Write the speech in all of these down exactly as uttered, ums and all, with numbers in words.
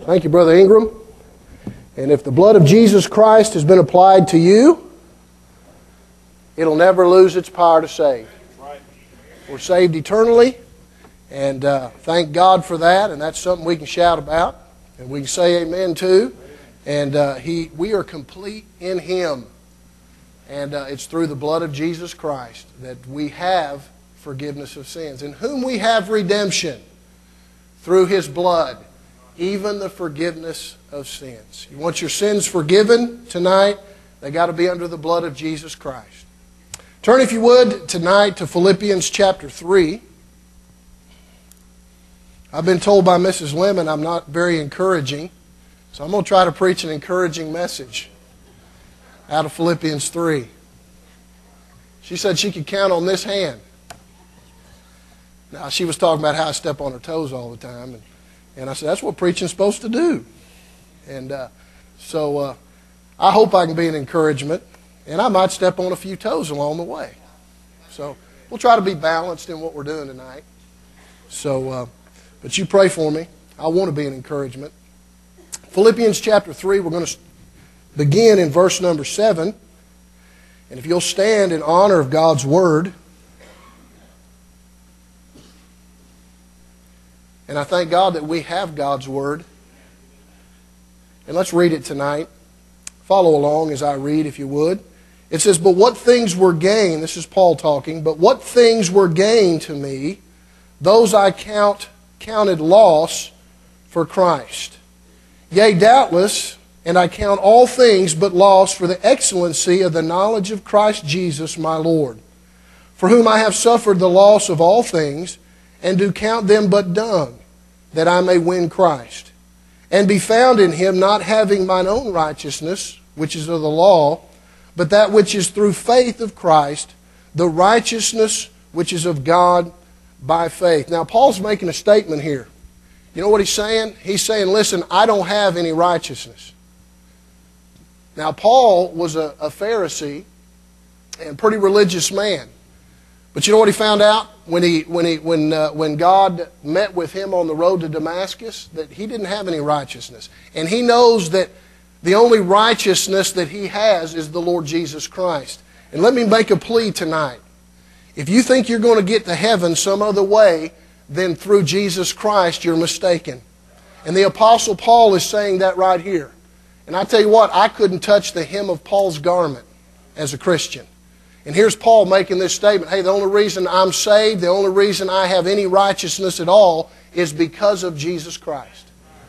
Thank you, Brother Ingram. And if the blood of Jesus Christ has been applied to you, it'll never lose its power to save. We're saved eternally, and uh, thank God for that, and that's something we can shout about, and we can say amen to. And uh, he, we are complete in Him, and uh, it's through the blood of Jesus Christ that we have forgiveness of sins, in whom we have redemption through His blood, even the forgiveness of sins. You want your sins forgiven tonight? They got to be under the blood of Jesus Christ. Turn, if you would, tonight to Philippians chapter three. I've been told by Missus Lemon I'm not very encouraging, so I'm going to try to preach an encouraging message out of Philippians three. She said she could count on this hand. Now, she was talking about how I step on her toes all the time, and, and I said, that's what preaching's supposed to do. And uh, so uh, I hope I can be an encouragement, and I might step on a few toes along the way. So we'll try to be balanced in what we're doing tonight. So, uh, but you pray for me. I want to be an encouragement. Philippians chapter three, we're going to begin in verse number seven. And if you'll stand in honor of God's Word. And I thank God that we have God's Word. And let's read it tonight. Follow along as I read, if you would. It says, but what things were gained, this is Paul talking, but what things were gained to me, those I count counted loss for Christ. Yea, doubtless, and I count all things but loss for the excellency of the knowledge of Christ Jesus my Lord, for whom I have suffered the loss of all things, and do count them but dung, that I may win Christ, and be found in Him, not having mine own righteousness, which is of the law, but that which is through faith of Christ, the righteousness which is of God by faith. Now, Paul's making a statement here. You know what he's saying? He's saying, listen, I don't have any righteousness. Now, Paul was a, a Pharisee and a pretty religious man. But you know what he found out when he when he when uh, when God met with him on the road to Damascus? That he didn't have any righteousness, and he knows that the only righteousness that he has is the Lord Jesus Christ. And let me make a plea tonight: if you think you're going to get to heaven some other way than through Jesus Christ, you're mistaken. And the Apostle Paul is saying that right here. And I tell you what, I couldn't touch the hem of Paul's garment as a Christian. And here's Paul making this statement. Hey, the only reason I'm saved, the only reason I have any righteousness at all is because of Jesus Christ.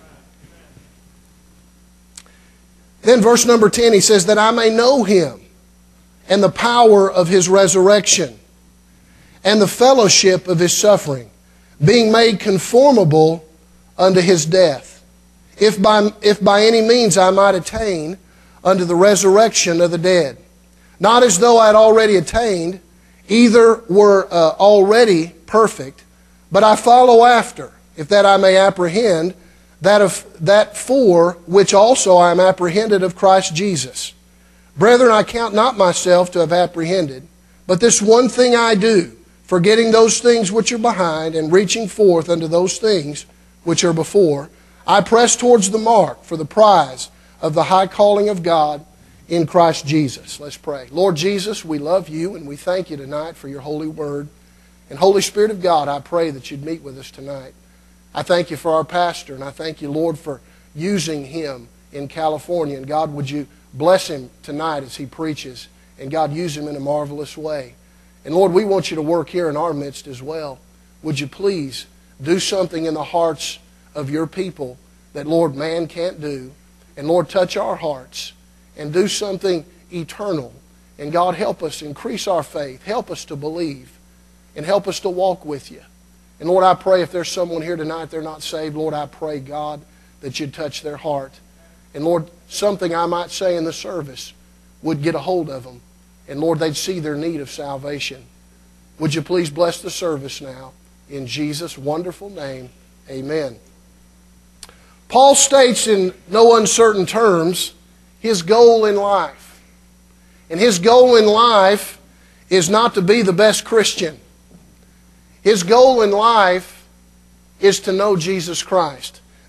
Then verse number ten, he says, that I may know Him and the power of His resurrection and the fellowship of His suffering, being made conformable unto His death, if by, if by any means I might attain unto the resurrection of the dead. Not as though I had already attained, either were uh, already perfect, but I follow after, if that I may apprehend that of that for which also I am apprehended of Christ Jesus. Brethren, I count not myself to have apprehended, but this one thing I do, forgetting those things which are behind, and reaching forth unto those things which are before, I press towards the mark for the prize of the high calling of God in Christ Jesus. Let's pray. Lord Jesus, we love You and we thank You tonight for Your holy word. And Holy Spirit of God, I pray that You'd meet with us tonight. I thank You for our pastor, and I thank You, Lord, for using him in California. And God, would You bless him tonight as he preaches, and God, use him in a marvelous way. And Lord, we want You to work here in our midst as well. Would You please do something in the hearts of Your people that, Lord, man can't do. And Lord, touch our hearts and do something eternal. And God, help us increase our faith. Help us to believe. And help us to walk with You. And Lord, I pray if there's someone here tonight they're not saved, Lord, I pray, God, that You'd touch their heart. And Lord, something I might say in the service would get a hold of them. And Lord, they'd see their need of salvation. Would You please bless the service now? In Jesus' wonderful name, amen. Paul states in no uncertain terms his goal in life. And his goal in life is not to be the best Christian. His goal in life is to know Jesus Christ.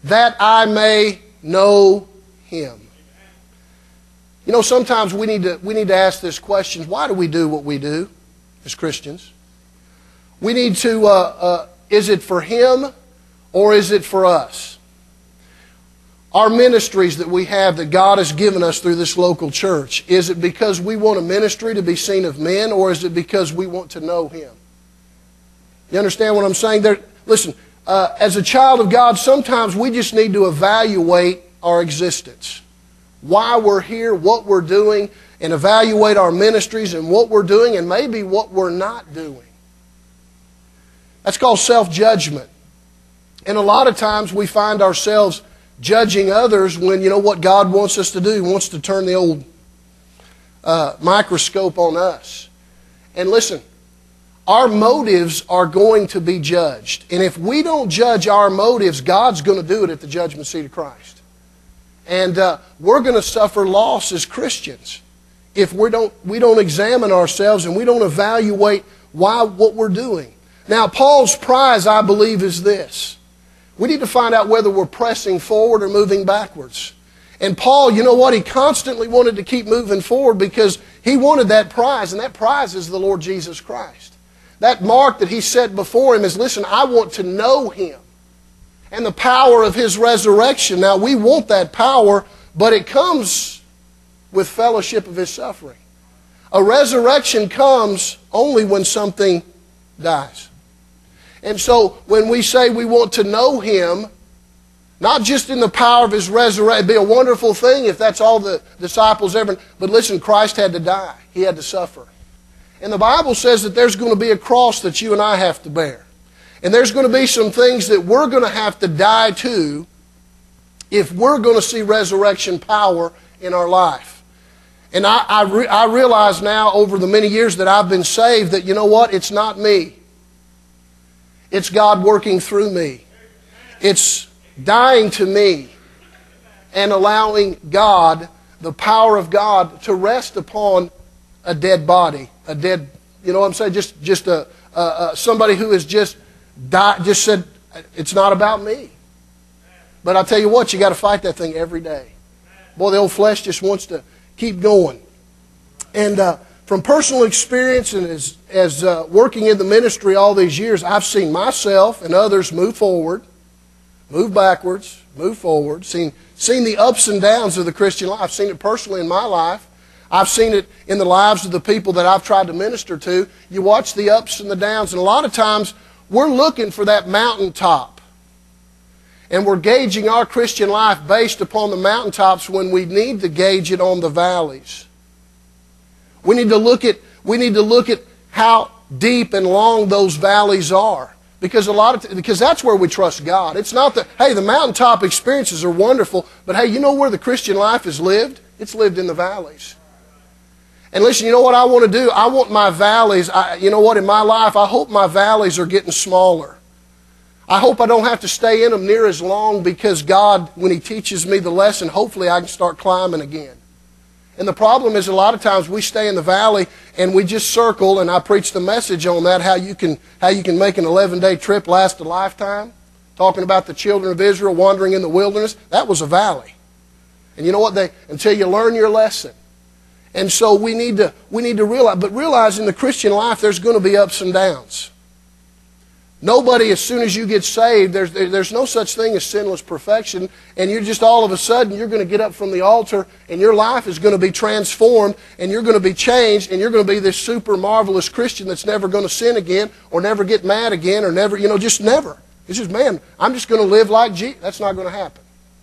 that I may know Him. You know, sometimes we need to, we need to ask this question, why do we do what we do as Christians? We need to, uh, uh, is it for Him or is it for us? Our ministries that we have that God has given us through this local church, is it because we want a ministry to be seen of men, or is it because we want to know Him? You understand what I'm saying? There, listen, uh, as a child of God, sometimes we just need to evaluate our existence. Why we're here, what we're doing, and evaluate our ministries and what we're doing and maybe what we're not doing. That's called self-judgment. And a lot of times we find ourselves judging others when, you know, what God wants us to do. He wants to turn the old uh, microscope on us. And listen, our motives are going to be judged. And if we don't judge our motives, God's going to do it at the judgment seat of Christ. And uh, we're going to suffer loss as Christians if we don't, we don't examine ourselves and we don't evaluate why what we're doing. Now, Paul's prize, I believe, is this. We need to find out whether we're pressing forward or moving backwards. And Paul, you know what? He constantly wanted to keep moving forward because he wanted that prize, and that prize is the Lord Jesus Christ. That mark that he set before him is, listen, I want to know Him and the power of His resurrection. Now, we want that power, but it comes with fellowship of His suffering. A resurrection comes only when something dies. And so when we say we want to know Him, not just in the power of His resurrection, it'd be a wonderful thing if that's all the disciples ever, but listen, Christ had to die. He had to suffer. And the Bible says that there's going to be a cross that you and I have to bear. And there's going to be some things that we're going to have to die to if we're going to see resurrection power in our life. And I, I, re, I realize now over the many years that I've been saved that, you know what, it's not me. It's God working through me. It's dying to me and allowing God, the power of God, to rest upon a dead body. A dead, you know what I'm saying? Just, just a, a, a somebody who has just died, just said, it's not about me. But I tell you what, you got to fight that thing every day. Boy, the old flesh just wants to keep going. And uh, from personal experience and as, as uh, working in the ministry all these years, I've seen myself and others move forward, move backwards, move forward, seen, seen the ups and downs of the Christian life. I've seen it personally in my life. I've seen it in the lives of the people that I've tried to minister to. You watch the ups and the downs, and a lot of times we're looking for that mountaintop. And we're gauging our Christian life based upon the mountaintops when we need to gauge it on the valleys. We need to look at, we need to look at how deep and long those valleys are. Because a lot of, because that's where we trust God. It's not that, hey, the mountaintop experiences are wonderful, but hey, you know where the Christian life is lived? It's lived in the valleys. And listen, you know what I want to do? I want my valleys, I, you know what, in my life, I hope my valleys are getting smaller. I hope I don't have to stay in them near as long because God, when He teaches me the lesson, hopefully I can start climbing again. And the problem is a lot of times we stay in the valley and we just circle, and I preached the message on that, how you can, how you can make an eleven-day trip last a lifetime, talking about the children of Israel wandering in the wilderness. That was a valley. And you know what? They, until you learn your lesson. And so we need to, we need to realize, but realize in the Christian life there's going to be ups and downs. Nobody, as soon as you get saved, there's, there's no such thing as sinless perfection, and you're just all of a sudden, you're going to get up from the altar, and your life is going to be transformed, and you're going to be changed, and you're going to be this super marvelous Christian that's never going to sin again, or never get mad again, or never, you know, just never. It's just, man, I'm just going to live like Jesus. That's not going to happen.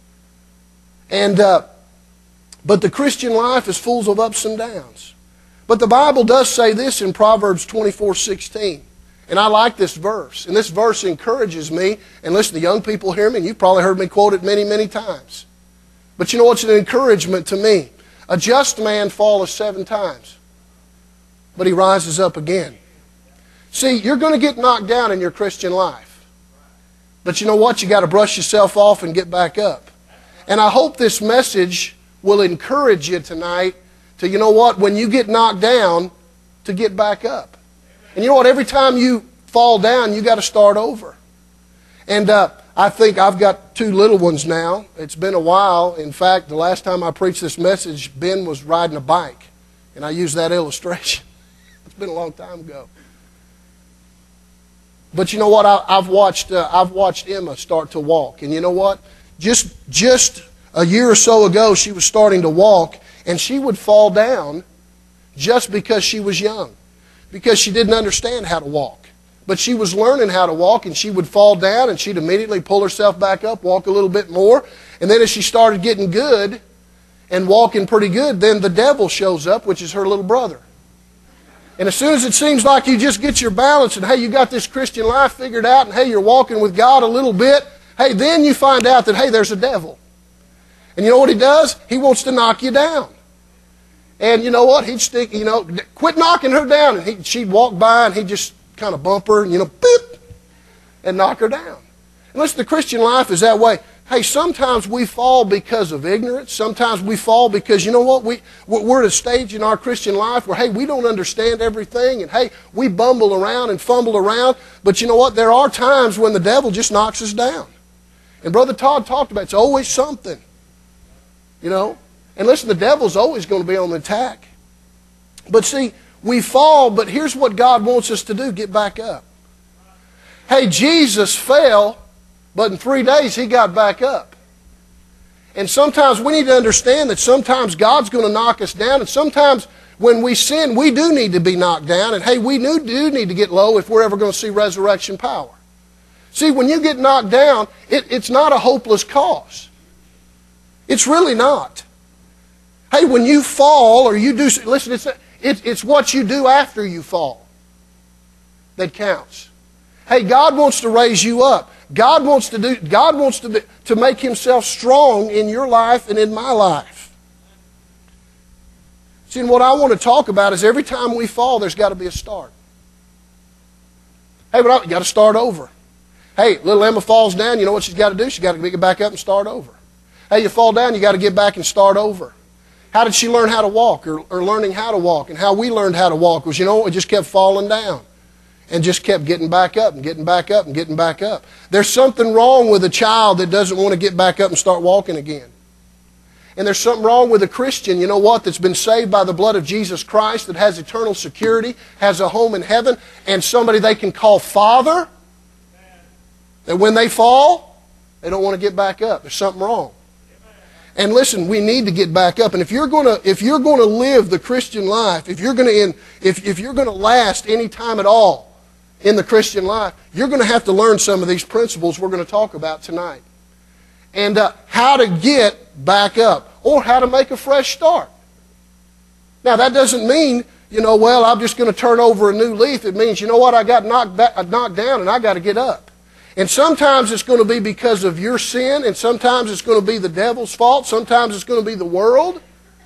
And, uh, but the Christian life is full of ups and downs. But the Bible does say this in Proverbs twenty-four sixteen. And I like this verse. And this verse encourages me. And listen, the young people hear me, and you've probably heard me quote it many, many times. But you know what's an encouragement to me? A just man falleth seven times, but he rises up again. See, you're going to get knocked down in your Christian life. But you know what? You got to brush yourself off and get back up. And I hope this message will encourage you tonight to, you know what, when you get knocked down, to get back up. And you know what? Every time you fall down, you got to start over. And uh, I think I've got two little ones now. It's been a while. In fact, the last time I preached this message, Ben was riding a bike. And I used that illustration. It's been a long time ago. But you know what? I, I've watched uh, I've watched Emma start to walk. And you know what? Just, just a year or so ago, she was starting to walk. And she would fall down just because she was young. Because she didn't understand how to walk. But she was learning how to walk, and she would fall down, and she'd immediately pull herself back up, walk a little bit more. And then as she started getting good and walking pretty good, then the devil shows up, which is her little brother. And as soon as it seems like you just get your balance and, hey, you got this Christian life figured out, and, hey, you're walking with God a little bit, hey, then you find out that, hey, there's a devil. And you know what he does? He wants to knock you down. And you know what? He'd stick, you know, quit knocking her down. And he, she'd walk by, and he'd just kind of bump her, and, you know, boop, and knock her down. And listen, the Christian life is that way. Hey, sometimes we fall because of ignorance. Sometimes we fall because, you know what, we, we're at a stage in our Christian life where, hey, we don't understand everything, and, hey, we bumble around and fumble around. But you know what? There are times when the devil just knocks us down. And Brother Todd talked about it. It's always something, you know. And listen, the devil's always going to be on the attack. But see, we fall, but here's what God wants us to do, get back up. Hey, Jesus fell, but in three days he got back up. And sometimes we need to understand that sometimes God's going to knock us down, and sometimes when we sin, we do need to be knocked down, and hey, we do need to get low if we're ever going to see resurrection power. See, when you get knocked down, it, it's not a hopeless cause. It's really not. Hey, when you fall or you do, listen, it's a, It, it's what you do after you fall that counts. Hey, God wants to raise you up. God wants to do. God wants to be, to make Himself strong in your life and in my life. See, and what I want to talk about is every time we fall, there's got to be a start. Hey, but you got to start over. Hey, little Emma falls down. You know what she's got to do? She's got to get back up and start over. Hey, you fall down. You got to get back and start over. How did she learn how to walk, or, or learning how to walk? And how we learned how to walk was, you know, we just kept falling down and just kept getting back up and getting back up and getting back up. There's something wrong with a child that doesn't want to get back up and start walking again. And there's something wrong with a Christian, you know what, that's been saved by the blood of Jesus Christ, that has eternal security, has a home in heaven, and somebody they can call Father, that when they fall, they don't want to get back up. There's something wrong. And listen, we need to get back up. And if you're going to, if you're going to live the Christian life, if you're going to, in, if if you're going to last any time at all in the Christian life, you're going to have to learn some of these principles we're going to talk about tonight, and uh, how to get back up, or how to make a fresh start. Now, that doesn't mean, you know, well, I'm just going to turn over a new leaf. It means, you know what, I got knocked back, knocked down, and I got to get up. And sometimes it's going to be because of your sin, and sometimes it's going to be the devil's fault. Sometimes it's going to be the world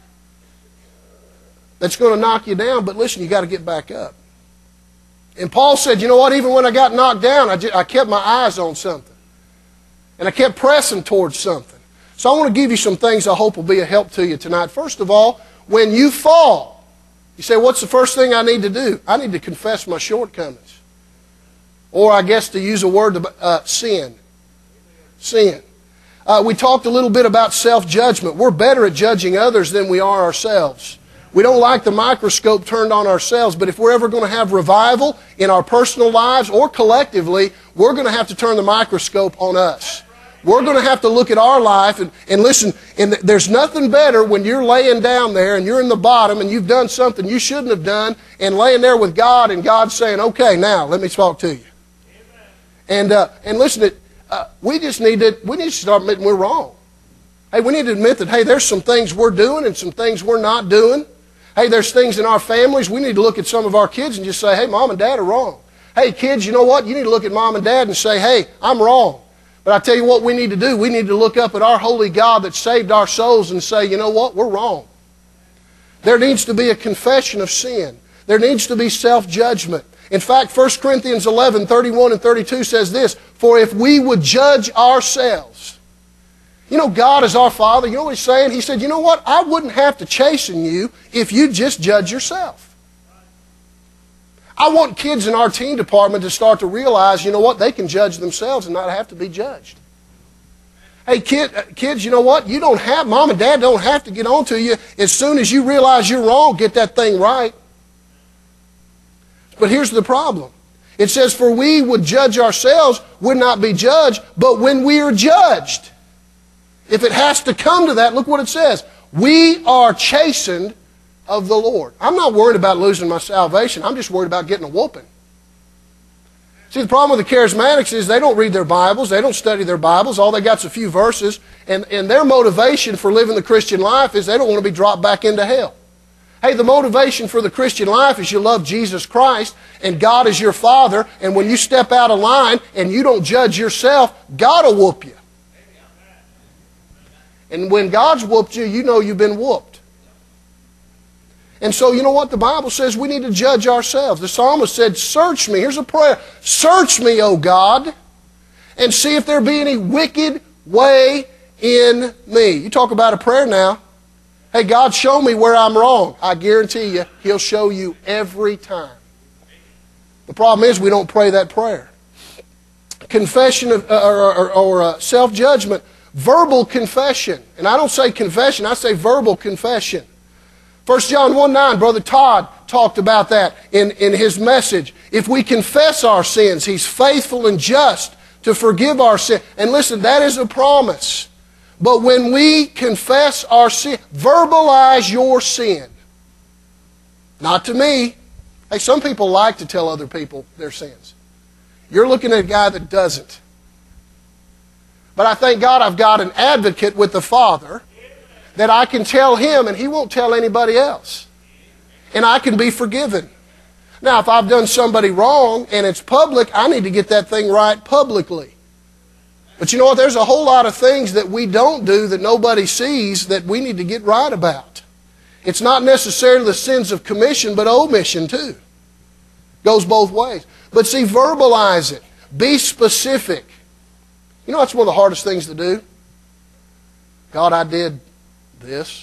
that's going to knock you down. But listen, you got to get back up. And Paul said, you know what, even when I got knocked down, I, just, I kept my eyes on something. And I kept pressing towards something. So I want to give you some things I hope will be a help to you tonight. First of all, when you fall, you say, what's the first thing I need to do? I need to confess my shortcomings. Or I guess to use a word, uh, sin. Sin. Uh, we talked a little bit about self-judgment. We're better at judging others than we are ourselves. We don't like the microscope turned on ourselves, but if we're ever going to have revival in our personal lives or collectively, we're going to have to turn the microscope on us. We're going to have to look at our life and, and listen, and there's nothing better when you're laying down there and you're in the bottom and you've done something you shouldn't have done, and laying there with God, and God's saying, okay, now let me talk to you. And uh, and listen, uh, we just need to we need to start admitting we're wrong. Hey, we need to admit that, hey, there's some things we're doing and some things we're not doing. Hey, there's things in our families. We need to look at some of our kids and just say, hey, Mom and Dad are wrong. Hey, kids, you know what? You need to look at Mom and Dad and say, hey, I'm wrong. But I tell you what we need to do. We need to look up at our holy God that saved our souls and say, you know what? We're wrong. There needs to be a confession of sin. There needs to be self-judgment. In fact, First Corinthians eleven, thirty-one and thirty-two says this, for if we would judge ourselves. You know, God is our Father. You know what He's saying? He said, you know what? I wouldn't have to chasten you if you just judge yourself. I want kids in our teen department to start to realize, you know what, they can judge themselves and not have to be judged. Hey, kid, kids, you know what? You don't have, mom and dad don't have to get on to you. As soon as you realize you're wrong, get that thing right. But here's the problem. It says, for we would judge ourselves, would not be judged, but when we are judged. If it has to come to that, look what it says. We are chastened of the Lord. I'm not worried about losing my salvation. I'm just worried about getting a whooping. See, the problem with the charismatics is they don't read their Bibles. They don't study their Bibles. All they got is a few verses. And, and their motivation for living the Christian life is they don't want to be dropped back into hell. Hey, the motivation for the Christian life is you love Jesus Christ and God is your Father. And when you step out of line and you don't judge yourself, God will whoop you. And when God's whooped you, you know you've been whooped. And so, you know what? The Bible says we need to judge ourselves. The psalmist said, search me. Here's a prayer. Search me, O God, and see if there be any wicked way in me. You talk about a prayer now. Hey, God, show me where I'm wrong. I guarantee you, He'll show you every time. The problem is we don't pray that prayer. Confession of, uh, or, or, or uh, self-judgment. Verbal confession. And I don't say confession, I say verbal confession. First John one nine, Brother Todd talked about that in, in his message. If we confess our sins, He's faithful and just to forgive our sin. And listen, that is a promise. But when we confess our sin, verbalize your sin. Not to me. Hey, some people like to tell other people their sins. You're looking at a guy that doesn't. But I thank God I've got an advocate with the Father that I can tell him and he won't tell anybody else. And I can be forgiven. Now, if I've done somebody wrong and it's public, I need to get that thing right publicly. But you know what? There's a whole lot of things that we don't do that nobody sees that we need to get right about. It's not necessarily the sins of commission, but omission too. Goes both ways. But see, verbalize it. Be specific. You know that's one of the hardest things to do? God, I did this.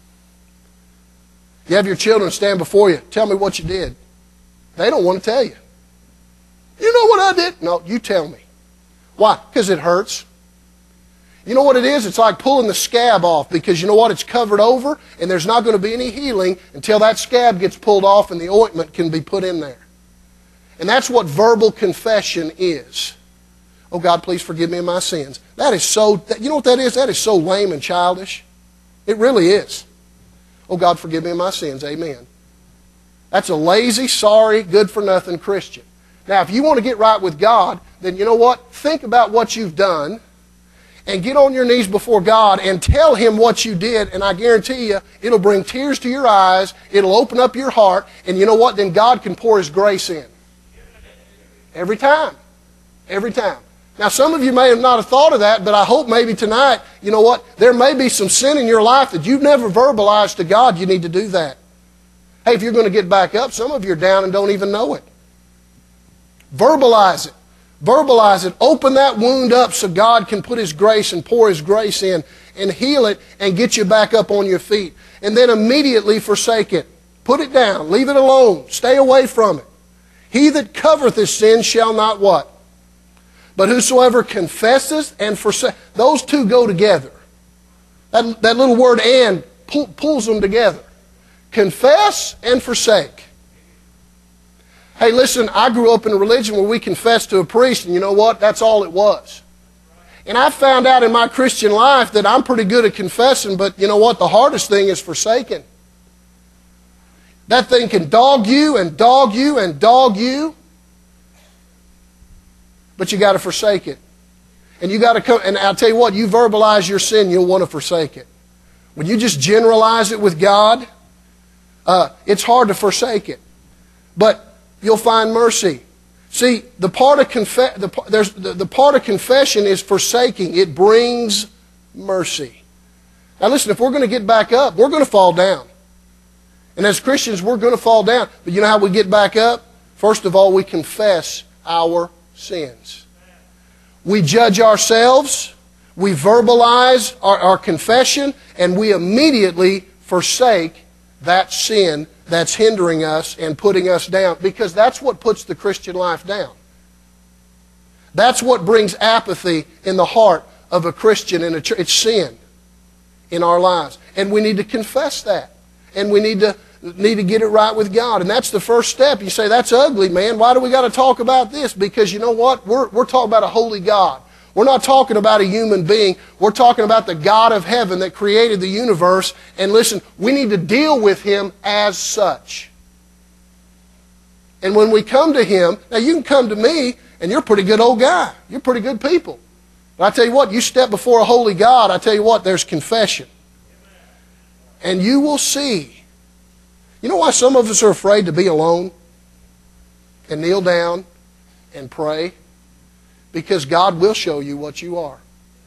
You have your children stand before you. Tell me what you did. They don't want to tell you. You know what I did? No, you tell me. Why? Because it hurts. You know what it is? It's like pulling the scab off because you know what? It's covered over and there's not going to be any healing until that scab gets pulled off and the ointment can be put in there. And that's what verbal confession is. Oh God, please forgive me of my sins. That is so, you know what that is? That is so lame and childish. It really is. Oh God, forgive me of my sins. Amen. That's a lazy, sorry, good-for-nothing Christian. Now, if you want to get right with God, then you know what? Think about what you've done and get on your knees before God and tell Him what you did, and I guarantee you, it'll bring tears to your eyes, it'll open up your heart, and you know what? Then God can pour His grace in. Every time. Every time. Now, some of you may have not have thought of that, but I hope maybe tonight, you know what? There may be some sin in your life that you've never verbalized to God. You need to do that. Hey, if you're going to get back up, some of you are down and don't even know it. Verbalize it. Verbalize it. Open that wound up so God can put His grace and pour His grace in and heal it and get you back up on your feet. And then immediately forsake it. Put it down. Leave it alone. Stay away from it. He that covereth his sin shall not what? But whosoever confesseth and forsakes. Those two go together. That, that little word and pull, pulls them together. Confess and forsake. Hey, listen, I grew up in a religion where we confessed to a priest, and you know what? That's all it was. And I found out in my Christian life that I'm pretty good at confessing, but you know what? The hardest thing is forsaking. That thing can dog you and dog you and dog you. But you got to forsake it. And you got to come, and I'll tell you what, you verbalize your sin, you'll want to forsake it. When you just generalize it with God, uh, it's hard to forsake it. But you'll find mercy. See, the part of confe- the, there's, the, the part of confession is forsaking. It brings mercy. Now listen, if we're going to get back up, we're going to fall down. And as Christians, we're going to fall down. But you know how we get back up? First of all, we confess our sins. We judge ourselves, we verbalize our, our confession, and we immediately forsake that sin that's hindering us and putting us down, because that's what puts the Christian life down. That's what brings apathy in the heart of a Christian in a church. It's sin in our lives. And we need to confess that. And we need to need to get it right with God. And that's the first step. You say, that's ugly, man. Why do we got to talk about this? Because you know what? We're, we're talking about a holy God. We're not talking about a human being. We're talking about the God of heaven that created the universe. And listen, we need to deal with Him as such. And when we come to Him, now you can come to me and you're a pretty good old guy. You're pretty good people. But I tell you what, you step before a holy God, I tell you what, there's confession. And you will see. You know why some of us are afraid to be alone and kneel down and pray? Because God will show you what you are.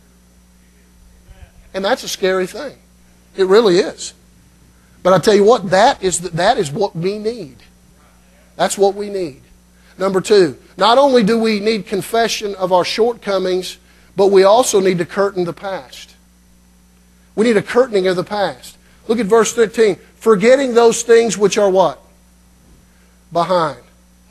And that's a scary thing. It really is. But I tell you what, that is, the, that is what we need. That's what we need. Number two, not only do we need confession of our shortcomings, but we also need to curtain the past. We need a curtaining of the past. Look at verse thirteen. Forgetting those things which are what? Behind.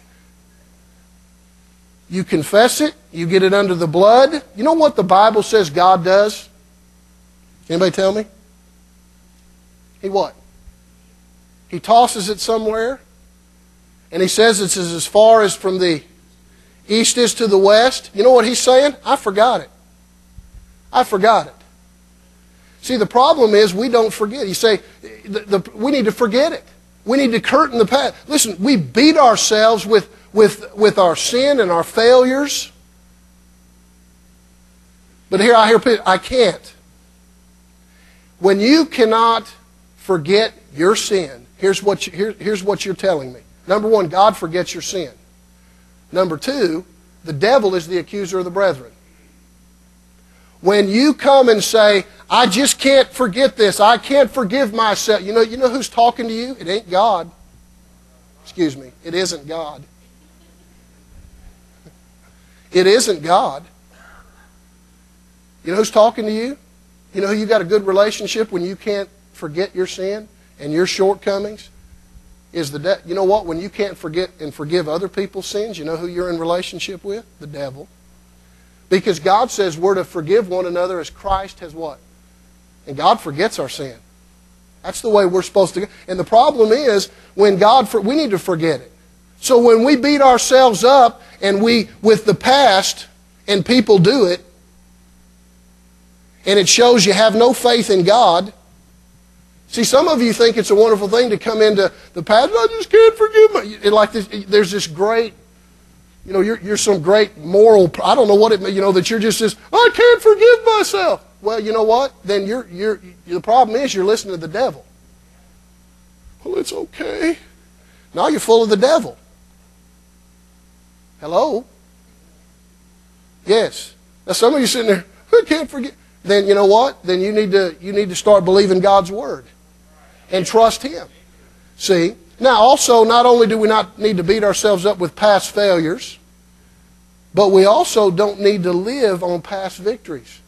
You confess it. You get it under the blood. You know what the Bible says God does? Anybody tell me? He what? He tosses it somewhere. And He says it's as far as from the east is to the west. You know what He's saying? I forgot it. I forgot it. See, the problem is we don't forget. You say, the, the, we need to forget it. We need to curtain the past. Listen, we beat ourselves with, with, with our sin and our failures. But here I hear people, I can't. When you cannot forget your sin, here's what, you, here, here's what you're telling me. Number one, God forgets your sin. Number two, the devil is the accuser of the brethren. When you come and say, I just can't forget this, I can't forgive myself, you know, you know who's talking to you? It ain't God. Excuse me, it isn't God. It isn't God. You know who's talking to you? You know who you got a good relationship when you can't forget your sin and your shortcomings? Is the de- you know what? When you can't forget and forgive other people's sins, you know who you're in relationship with? The devil. Because God says we're to forgive one another as Christ has what? And God forgets our sin. That's the way we're supposed to go. And the problem is, when God, for, we need to forget it. So when we beat ourselves up and we, with the past, and people do it, and it shows you have no faith in God. See, some of you think it's a wonderful thing to come into the past. I just can't forgive my. Like this, there's this great, you know, you're you're some great moral. I don't know what it means. You know that you're just this. I can't forgive myself. Well, you know what? Then you're you're the problem is you're listening to the devil. Well, it's okay. Now you're full of the devil. Hello. Yes. Now some of you sitting there. I can't forget. Then you know what? Then you need to you need to start believing God's word and trust Him. See? Now also, not only do we not need to beat ourselves up with past failures, but we also don't need to live on past victories.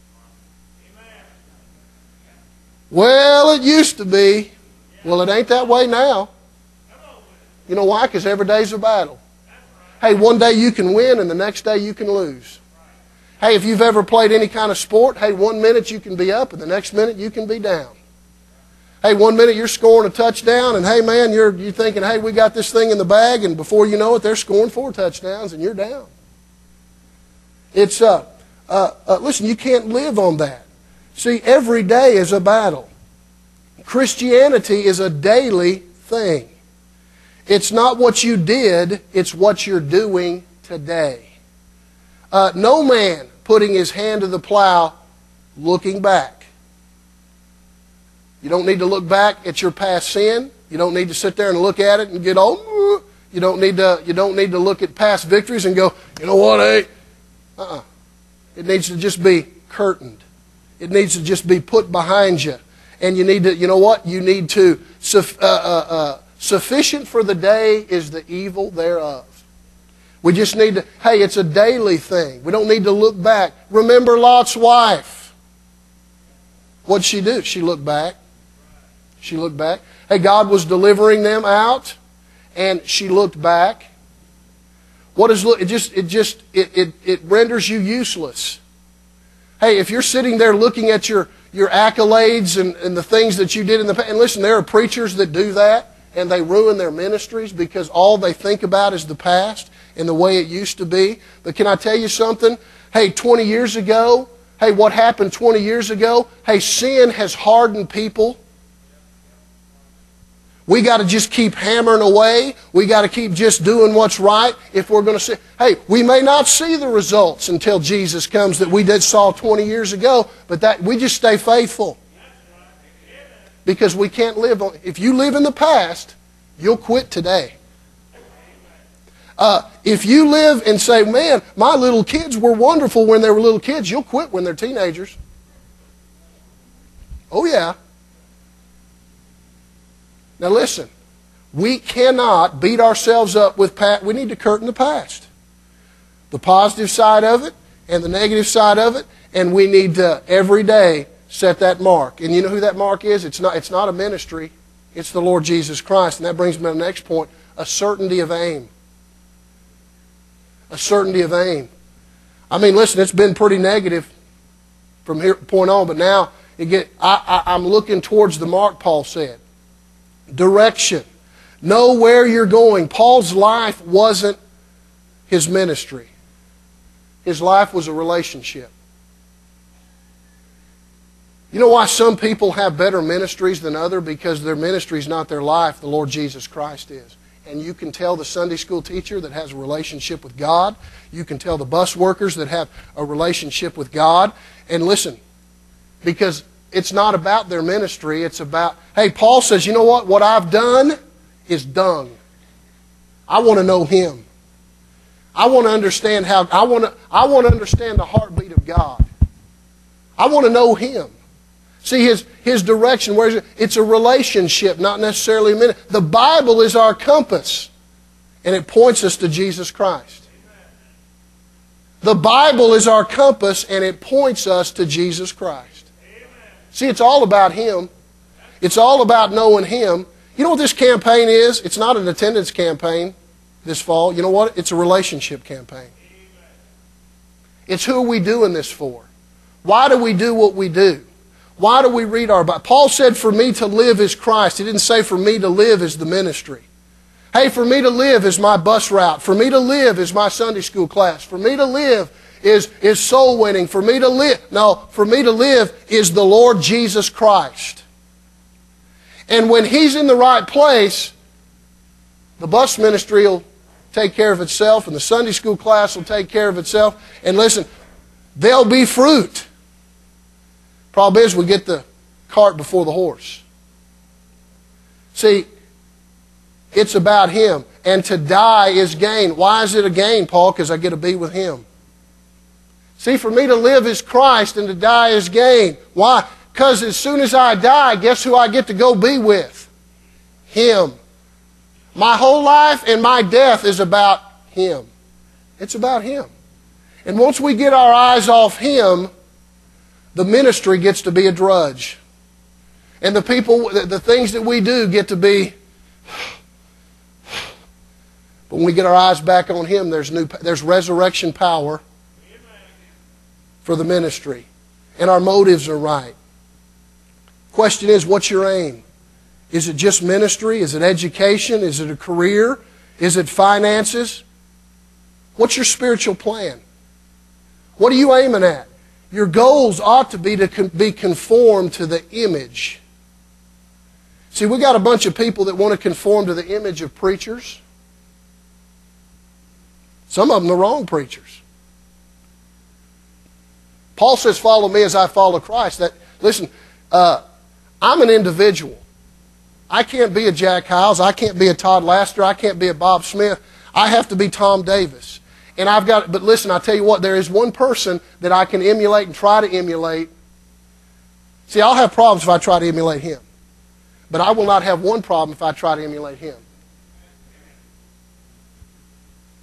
Well, it used to be. Well, it ain't that way now. You know why? Because every day's a battle. Hey, one day you can win and the next day you can lose. Hey, if you've ever played any kind of sport, hey, one minute you can be up and the next minute you can be down. Hey, one minute you're scoring a touchdown and hey, man, you're, you're thinking, hey, we got this thing in the bag, and before you know it, they're scoring four touchdowns and you're down. It's, uh, uh, uh, listen, you can't live on that. See, every day is a battle. Christianity is a daily thing. It's not what you did, it's what you're doing today. Uh, no man putting his hand to the plow looking back. You don't need to look back at your past sin. You don't need to sit there and look at it and get all. You don't need to. You don't need to look at past victories and go, you know what, eh? Uh-uh. It needs to just be curtained. It needs to just be put behind you. And you need to. You know what? You need to. Uh, uh, uh, sufficient for the day is the evil thereof. We just need to. Hey, it's a daily thing. We don't need to look back. Remember Lot's wife. What'd she do? She looked back. She looked back. Hey, God was delivering them out, and she looked back. What is look? It just it just it it, it renders you useless. Hey, if you're sitting there looking at your your accolades and, and the things that you did in the past, and listen, there are preachers that do that, and they ruin their ministries because all they think about is the past and the way it used to be. But can I tell you something? Hey, twenty years ago, hey, what happened twenty years ago? Hey, sin has hardened people. We got to just keep hammering away. We got to keep just doing what's right if we're going to see. Hey, we may not see the results until Jesus comes that we did saw twenty years ago, but that we just stay faithful. Because we can't live on. If you live in the past, you'll quit today. Uh, if you live and say, man, my little kids were wonderful when they were little kids, you'll quit when they're teenagers. Oh, yeah. Now listen, we cannot beat ourselves up with past. We need to curtain the past. The positive side of it and the negative side of it, and we need to every day set that mark. And you know who that mark is? It's not, it's not a ministry. It's the Lord Jesus Christ. And that brings me to the next point, a certainty of aim. A certainty of aim. I mean, listen, it's been pretty negative from here point on, but now you get, I, I, I'm looking towards the mark, Paul said. Direction. Know where you're going. Paul's life wasn't his ministry. His life was a relationship. You know why some people have better ministries than others? Because their ministry is not their life. The Lord Jesus Christ is. And you can tell the Sunday school teacher that has a relationship with God. You can tell the bus workers that have a relationship with God. And listen, because it's not about their ministry. It's about, hey, Paul says, you know what? What I've done is dung. I want to know Him. I want to understand how, I want to, I want to understand the heartbeat of God. I want to know Him. See, His, His direction, where is it? It's a relationship, not necessarily a ministry. The Bible is our compass, and it points us to Jesus Christ. The Bible is our compass, and it points us to Jesus Christ. See, it's all about Him. It's all about knowing Him. You know what this campaign is? It's not an attendance campaign this fall. You know what? It's a relationship campaign. It's who are we doing this for? Why do we do what we do? Why do we read our Bible? Paul said, for me to live is Christ. He didn't say for me to live is the ministry. Hey, for me to live is my bus route. For me to live is my Sunday school class. For me to live is, is soul winning. For me to live, no, for me to live is the Lord Jesus Christ. And when He's in the right place, the bus ministry will take care of itself, and the Sunday school class will take care of itself. And listen, there'll be fruit. Problem is, we get the cart before the horse. See, it's about Him. And to die is gain. Why is it a gain, Paul? Because I get to be with Him. See, for me to live is Christ and to die is gain. Why? Because as soon as I die, guess who I get to go be with? Him. My whole life and my death is about Him. It's about Him. And once we get our eyes off Him, the ministry gets to be a drudge. And the people, the things that we do get to be... But when we get our eyes back on Him, there's new, there's resurrection power for the ministry. And our motives are right. Question is, what's your aim? Is it just ministry? Is it education? Is it a career? Is it finances? What's your spiritual plan? What are you aiming at? Your goals ought to be to be conformed to the image. See, we got a bunch of people that want to conform to the image of preachers. Some of them the wrong preachers. Paul says, follow me as I follow Christ. That, listen, uh, I'm an individual. I can't be a Jack Hyles. I can't be a Todd Laster. I can't be a Bob Smith. I have to be Tom Davis. And I've got, but listen, I'll tell you what, there is one person that I can emulate and try to emulate. See, I'll have problems if I try to emulate him. But I will not have one problem if I try to emulate him.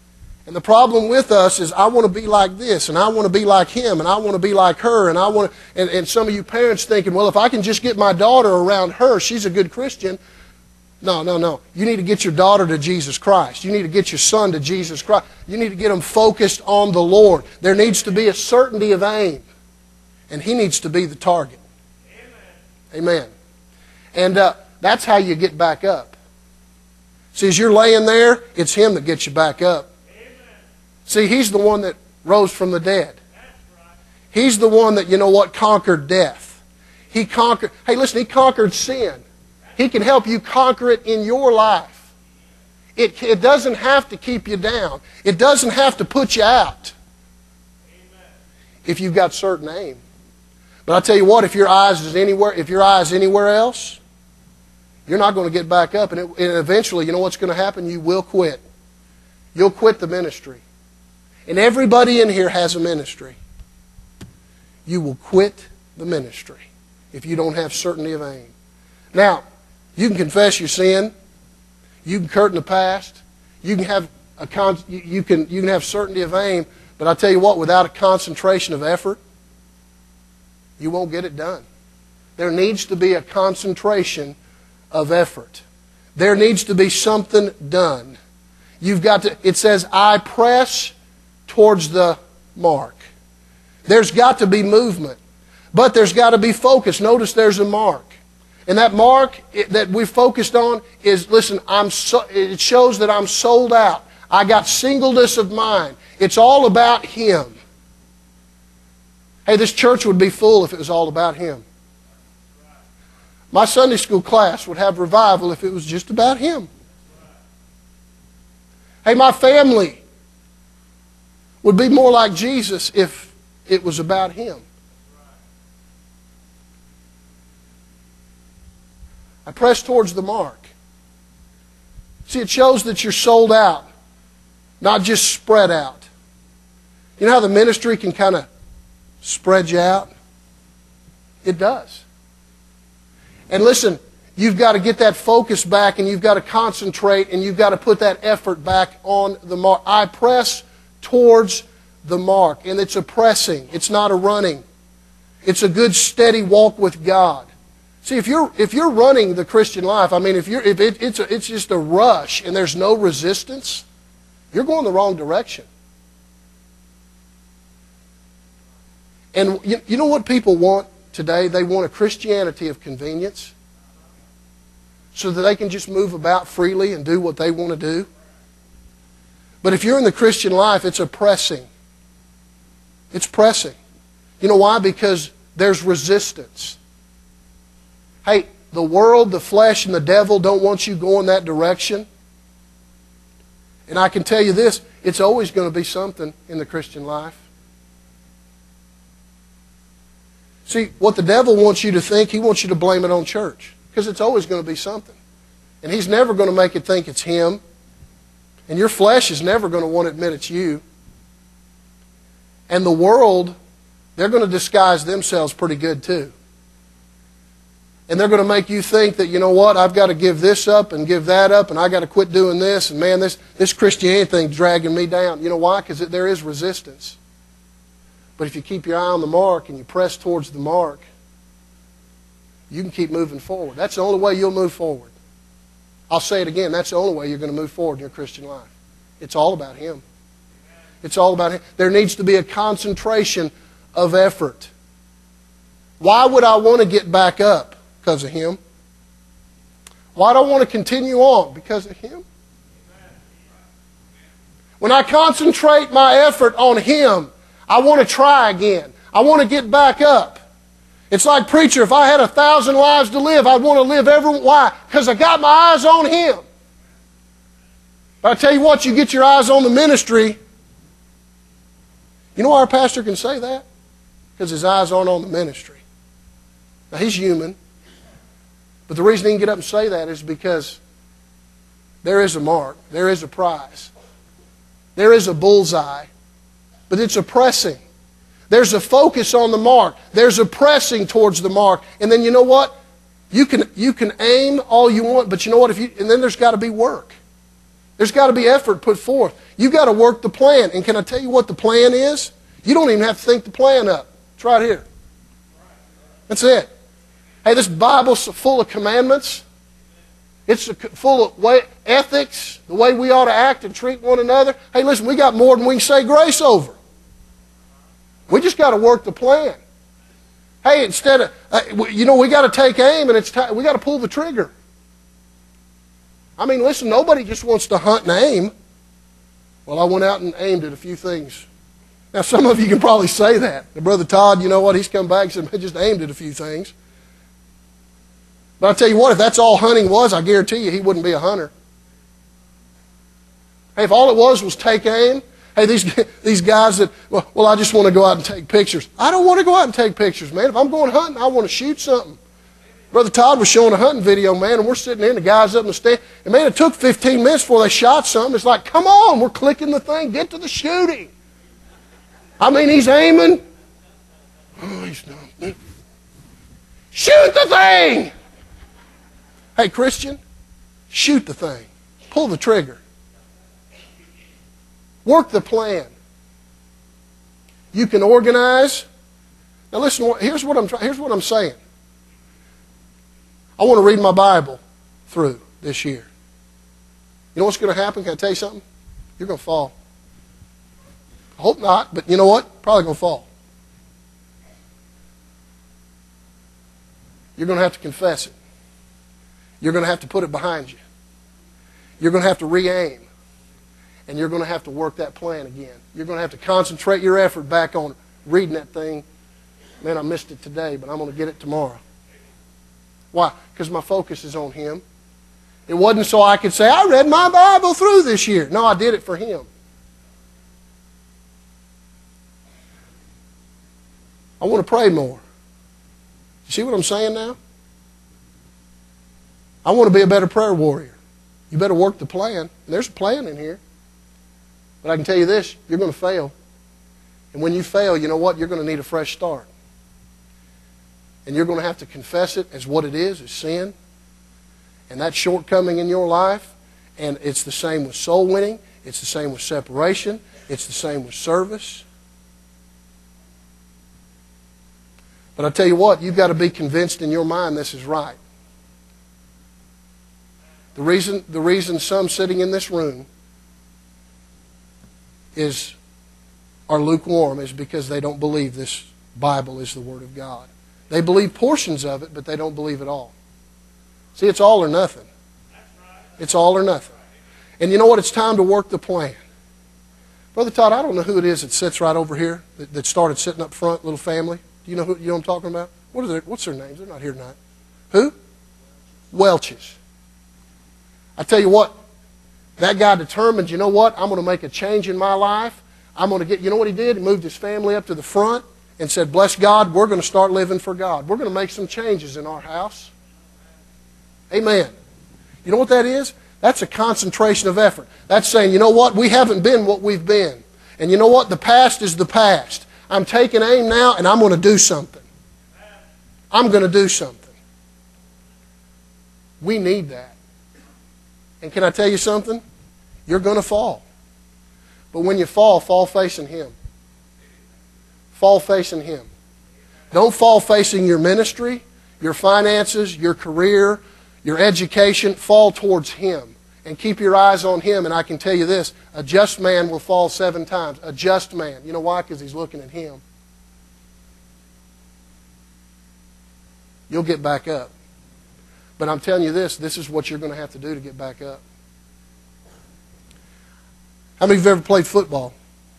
And the problem with us is I want to be like this, and I want to be like him, and I want to be like her, and I want to, and, and some of you parents thinking, well, if I can just get my daughter around her, she's a good Christian. No, no, no. You need to get your daughter to Jesus Christ. You need to get your son to Jesus Christ. You need to get them focused on the Lord. There needs to be a certainty of aim, and he needs to be the target. Amen. Amen. And uh, that's how you get back up. See, as you're laying there, it's him that gets you back up. See, he's the one that rose from the dead. He's the one that, you know what, conquered death. He conquered, hey, listen, he conquered sin. He can help you conquer it in your life. It, it doesn't have to keep you down. It doesn't have to put you out. If you've got certain aim. But I tell you what, if your eyes is anywhere, if your eye is anywhere else, you're not going to get back up. And, it, and eventually, you know what's going to happen? You will quit. You'll quit the ministry. And everybody in here has a ministry. You will quit the ministry if you don't have certainty of aim. Now, you can confess your sin. You can curtain the past. You can have a con you can you can have certainty of aim. But I tell you what, without a concentration of effort, you won't get it done. There needs to be a concentration of effort. There needs to be something done. You've got to. It says, "I press towards the mark." There's got to be movement, but there's got to be focus. Notice there's a mark. And that mark that we focused on is, listen, I'm so, it shows that I'm sold out. I got singleness of mind. It's all about him. Hey, this church would be full if it was all about him. My Sunday school class would have revival if it was just about him. Hey, my family would be more like Jesus if it was about him. I press towards the mark. See, it shows that you're sold out, not just spread out. You know how the ministry can kind of spread you out? It does. And listen, you've got to get that focus back, and you've got to concentrate, and you've got to put that effort back on the mark. I press towards the mark. And it's a pressing. It's not a running. It's a good, steady walk with God. See, if you're if you're running the Christian life, I mean, if you're if it, it's a, it's just a rush and there's no resistance, you're going the wrong direction. And you, you know what people want today? They want a Christianity of convenience, so that they can just move about freely and do what they want to do. But if you're in the Christian life, it's a pressing. It's pressing. You know why? Because there's resistance. Hey, the world, the flesh, and the devil don't want you going that direction. And I can tell you this, it's always going to be something in the Christian life. See, what the devil wants you to think, he wants you to blame it on church. Because it's always going to be something. And he's never going to make it think it's him. And your flesh is never going to want to admit it's you. And the world, they're going to disguise themselves pretty good too. And they're going to make you think that, you know what, I've got to give this up and give that up, and I've got to quit doing this, and man, this, this Christianity thing's dragging me down. You know why? Because there is resistance. But if you keep your eye on the mark and you press towards the mark, you can keep moving forward. That's the only way you'll move forward. I'll say it again, that's the only way you're going to move forward in your Christian life. It's all about him. It's all about him. There needs to be a concentration of effort. Why would I want to get back up? Because of him. Why do I want to continue on? Because of him. When I concentrate my effort on him, I want to try again. I want to get back up. It's like, preacher, if I had a thousand lives to live, I'd want to live every... Why? Because I got my eyes on him. But I tell you what, you get your eyes on the ministry. You know why our pastor can say that? Because his eyes aren't on the ministry. Now, he's human. But the reason he can get up and say that is because there is a mark. There is a prize. There is a bullseye. But it's a pressing. There's a focus on the mark. There's a pressing towards the mark. And then you know what? You can, you can aim all you want, but you know what? If you, and then there's got to be work. There's got to be effort put forth. You've got to work the plan. And can I tell you what the plan is? You don't even have to think the plan up. It's right here. That's it. Hey, this Bible's full of commandments. It's full of way, ethics, the way we ought to act and treat one another. Hey, listen, we got more than we can say grace over. We just got to work the plan. Hey, instead of, uh, you know, we got to take aim and it's time, we got to pull the trigger. I mean, listen, nobody just wants to hunt and aim. Well, I went out and aimed at a few things. Now, some of you can probably say that. Now, Brother Todd, you know what? He's come back and said, I just aimed at a few things. But I'll tell you what, if that's all hunting was, I guarantee you he wouldn't be a hunter. Hey, if all it was was take aim, hey, these, these guys that, well, well, I just want to go out and take pictures. I don't want to go out and take pictures, man. If I'm going hunting, I want to shoot something. Brother Todd was showing a hunting video, man, and we're sitting there, and the guys up in the stand. And, man, it took fifteen minutes before they shot something. It's like, come on, we're clicking the thing. Get to the shooting. I mean, he's aiming. Oh, he's done. Shoot the thing! Hey, Christian, shoot the thing. Pull the trigger. Work the plan. You can organize. Now listen, here's what I'm, here's what I'm saying. I want to read my Bible through this year. You know what's going to happen? Can I tell you something? You're going to fall. I hope not, but you know what? Probably going to fall. You're going to have to confess it. You're going to have to put it behind you. You're going to have to re-aim. And you're going to have to work that plan again. You're going to have to concentrate your effort back on reading that thing. Man, I missed it today, but I'm going to get it tomorrow. Why? Because my focus is on Him. It wasn't so I could say, I read my Bible through this year. No, I did it for Him. I want to pray more. You see what I'm saying now? I want to be a better prayer warrior. You better work the plan. And there's a plan in here. But I can tell you this, you're going to fail. And when you fail, you know what? You're going to need a fresh start. And you're going to have to confess it as what it is, as sin. And that shortcoming in your life. And it's the same with soul winning. It's the same with separation. It's the same with service. But I tell you what, you've got to be convinced in your mind this is right. The reason, the reason some sitting in this room is, are lukewarm is because they don't believe this Bible is the Word of God. They believe portions of it, but they don't believe it all. See, it's all or nothing. It's all or nothing. And you know what? It's time to work the plan. Brother Todd, I don't know who it is that sits right over here, that, that started sitting up front, little family. Do you know who you know what I'm talking about? What are their, what's their names? They're not here tonight. Who? Welches. I tell you what, that guy determined, you know what, I'm going to make a change in my life. I'm going to get, you know what he did? He moved his family up to the front and said, bless God, we're going to start living for God. We're going to make some changes in our house. Amen. You know what that is? That's a concentration of effort. That's saying, you know what, we haven't been what we've been. And you know what, the past is the past. I'm taking aim now and I'm going to do something. I'm going to do something. We need that. And can I tell you something? You're going to fall. But when you fall, fall facing Him. Fall facing Him. Don't fall facing your ministry, your finances, your career, your education. Fall towards Him. And keep your eyes on Him. And I can tell you this, a just man will fall seven times. A just man. You know why? Because he's looking at Him. You'll get back up. But I'm telling you this, this is what you're going to have to do to get back up. How many of you have ever played football?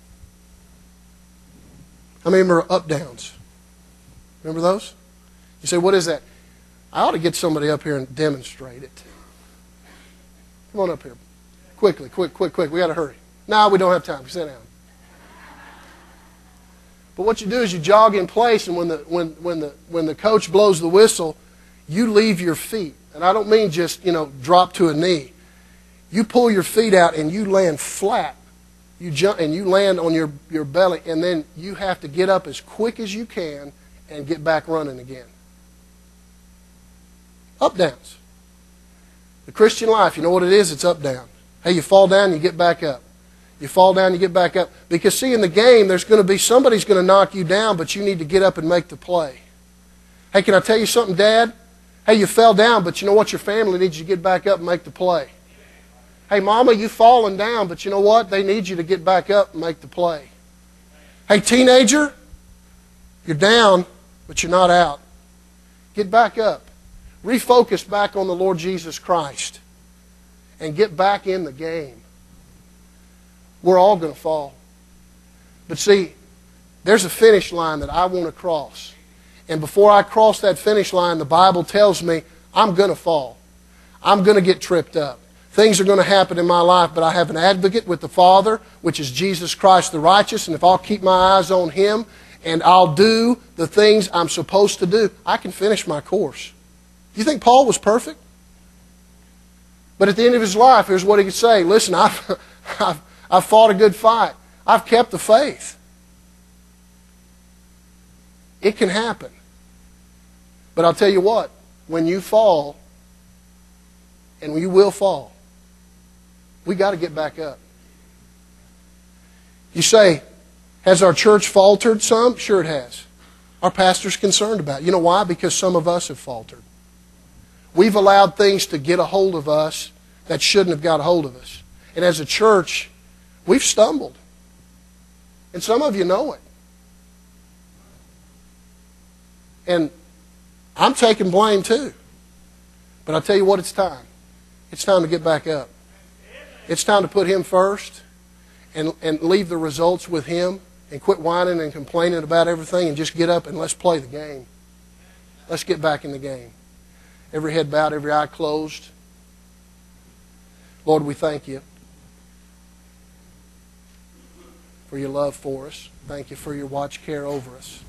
How many of them are up-downs? Remember those? You say, what is that? I ought to get somebody up here and demonstrate it. Come on up here. Quickly, quick, quick, quick. We got to hurry. No, we don't have time. Sit down. But what you do is you jog in place, and when the, when, when the, when the coach blows the whistle, you leave your feet. And I don't mean just, you know, drop to a knee. You pull your feet out and you land flat. You jump and you land on your, your belly, and then you have to get up as quick as you can and get back running again. Up downs. The Christian life, you know what it is? It's up down. Hey, you fall down, you get back up. You fall down, you get back up. Because see, in the game, there's going to be, somebody's going to knock you down, but you need to get up and make the play. Hey, can I tell you something, Dad? Hey, you fell down, but you know what? Your family needs you to get back up and make the play. Hey, Mama, you've fallen down, but you know what? They need you to get back up and make the play. Hey, teenager, you're down, but you're not out. Get back up. Refocus back on the Lord Jesus Christ. And get back in the game. We're all going to fall. But see, there's a finish line that I want to cross. And before I cross that finish line, the Bible tells me I'm going to fall. I'm going to get tripped up. Things are going to happen in my life, but I have an advocate with the Father, which is Jesus Christ the righteous. And if I'll keep my eyes on Him and I'll do the things I'm supposed to do, I can finish my course. Do you think Paul was perfect? But at the end of his life, here's what he could say. Listen, I've, I've, I've fought a good fight. I've kept the faith. It can happen. But I'll tell you what, when you fall, and you will fall, we got to get back up. You say, has our church faltered some? Sure it has. Our pastor's concerned about it. You know why? Because some of us have faltered. We've allowed things to get a hold of us that shouldn't have got a hold of us. And as a church, we've stumbled. And some of you know it. And I'm taking blame too. But I'll tell you what, it's time. It's time to get back up. It's time to put Him first and, and leave the results with Him and quit whining and complaining about everything and just get up and let's play the game. Let's get back in the game. Every head bowed, every eye closed. Lord, we thank You for Your love for us. Thank You for Your watch care over us.